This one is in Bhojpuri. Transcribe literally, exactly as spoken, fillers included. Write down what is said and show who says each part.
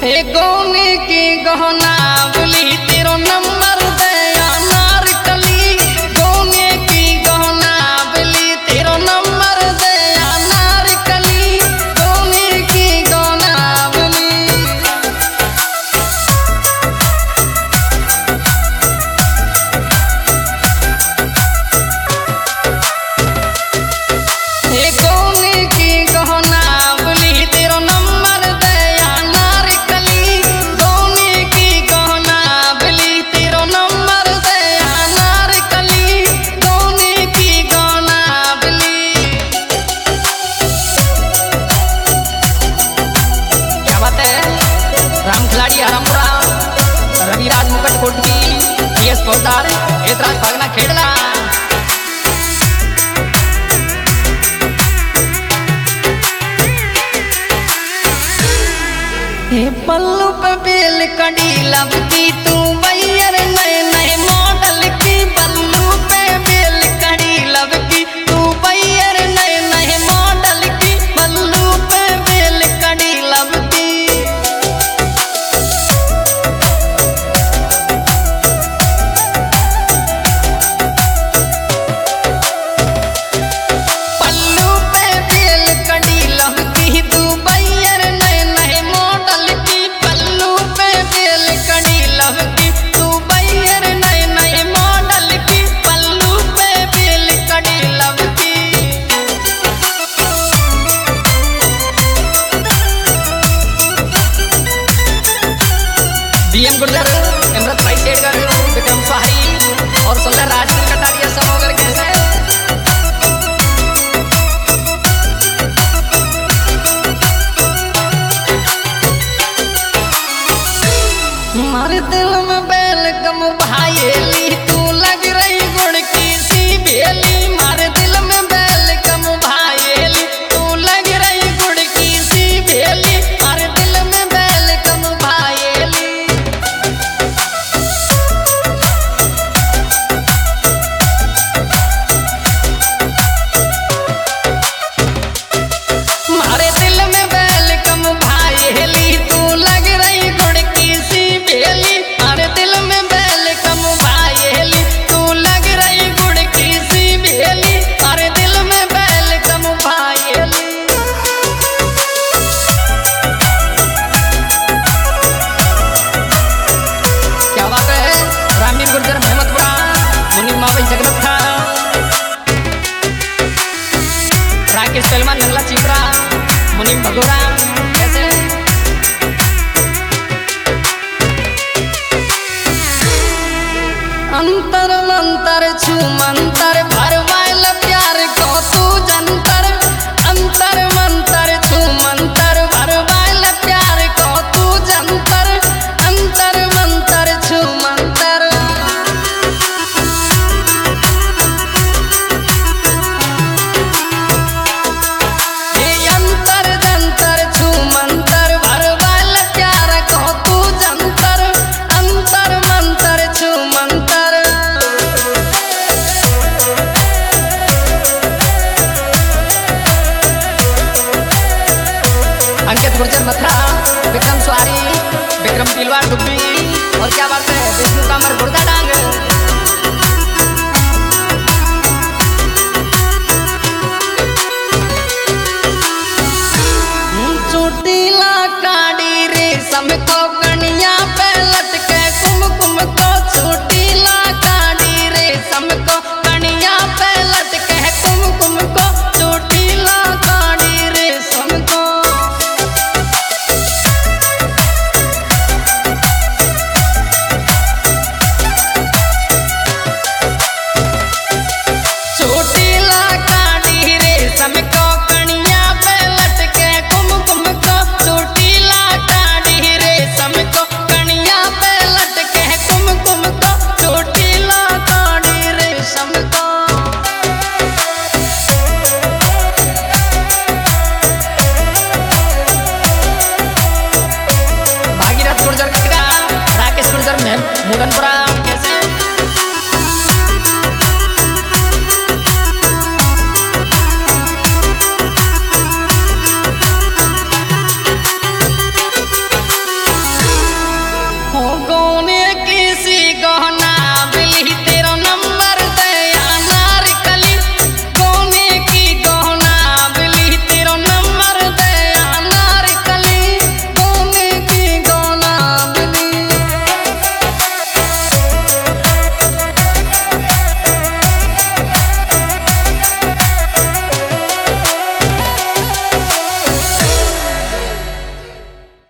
Speaker 1: हे गोने की गहना बोली तेरो नंबर दया नार कली। गोने की गहना बोली तेरो नंबर दया नार कली। गोने की गहना बोली हे गोने की गहना बोली तेरो नंबर दया नार कली। गोने की गहना बोली तेरो नंबर दया नार कली। गोने की गहना बोली क्या बात है। राम खिलाड़ी हरामपुरा रविराज मुकट कोटकी एस पौदार एतराज भागना खेड़ला। हे पल्लू पे बेल कड़ी लबकी तू बैयर नए नए मॉडल की। पल्लू पे बेल कड़ी लबकी तू बैयर नए नए मॉडल की। पल्लू पे बेल कड़ी लबकी पल्लू पे बेल कड़ी लबकी तू बैयर नए नए मॉडल की। पल्लू पे बेल कड़ी लबकी तू बैयर नए नए मॉडल की। पल्लू पे बेल कड़ी लबकी डीएम गुर्जर इमरत भाई शेरगर विक्रम स्वाही और सुंदर राजवीर कटारिया समोगर कैसे मारे दिल में बैल कम भाईली तू लग रही गुड़ की सी बेली। मारे दिल में बैल कम भाईली तू लग रही गुड़ की सी बेली। मारे दिल में बैल कम भाईली मारे दिल में बैल कम भाईली तू लग रही गुड़ की सी बेली। मारे दिल में बैल कम भाईली तू लग रही गुड़ की सी बेली। मारे दिल में बैल कम भाईली क्या बात है। रामीर गुर्जर महमदपुरा मुनीम मावई जगन्नाथ राकेश सलमान नंगला चिपरा मुनीम भगोरा कैसे अंतर मंतर छू मंतर भरवाइल प्यार को तू जंतर। अंतर मंतर छू मंतर भरवाइल प्यार को तू जंतर। अंतर मंतर छू मंतर ये अंतर जंतर छू मंतर भरवाइल प्यार को तू जंतर। अंतर मंतर छू मंतर अंकित गुर्जर मथुरा विक्रम स्वारी विक्रम तिलवार डुब्बी और क्या बात है विष्णु कामर गुर्दा डांग चोटीला काड़ी रेशम को कनिया पे लटके कुमकुम को। चोटीला काड़ी रेशम को कनिया पे लटके कुमकुम को। चोटीला काड़ी रेशम को चोटीला काड़ी रेशम को कनिया पे लटके कुमकुम को। चोटीला काड़ी रेशम को कनिया पे लटके कुमकुम को। चोटीला काड़ी रेशम को भागीरथ गुर्जर कटका राकेश गुर्जर मुगनपुरा